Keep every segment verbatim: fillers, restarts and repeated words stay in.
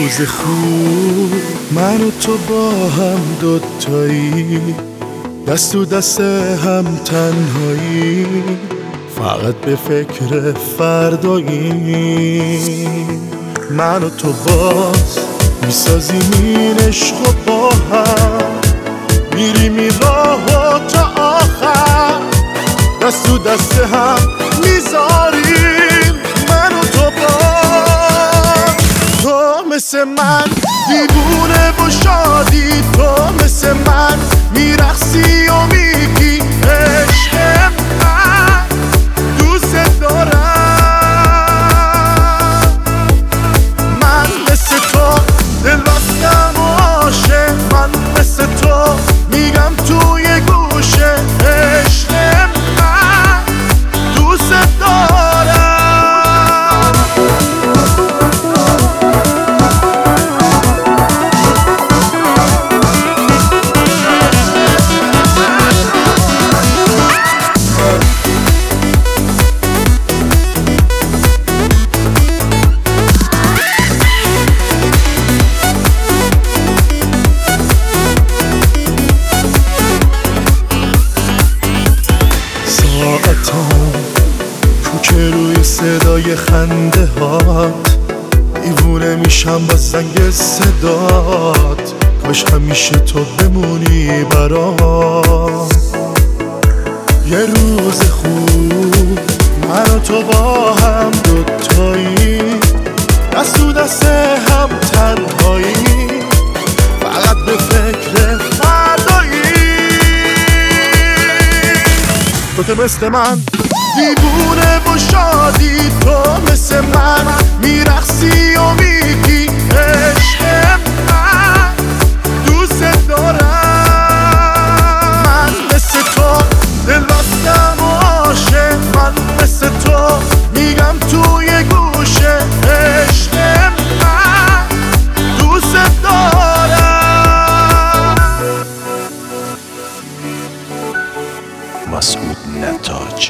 روز خوب من و تو با هم دوتایی، دست تو دست هم تنهایی، فقط به فکر فردایی. من و تو باز میسازیم این عشق و با هم میریم این راهو تا آخر، دست تو دست هم میذاریم من و تو باز. تو مثل من دیوونه و شادی، تو مثل من میرقصی و میگی عشق من دوست دارم. من مثل تو دل راستم و عاشق، من مثل تو میگم توی گوشه عشق من دوست دارم. ساعتام کوچه روی صدای خنده هات، دیوونه میشم با زنگ صدات، کاش همیشه تو بمونی برام. یه روز خوب من و تو با هم دوتایی، دست تو دست هم تنهایی، فقط به فکر فردایی. تو مثل من دیوونه و شادی، تو مثل من میرقصی و میگی عشق من دوست دارم. من مثل تو دل راستم و عاشق، من مثل تو میگم توی گوشه عشق من دوست دارم. مسعود نتاج.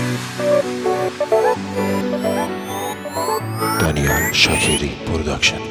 دانیال شاکری پروداکشن.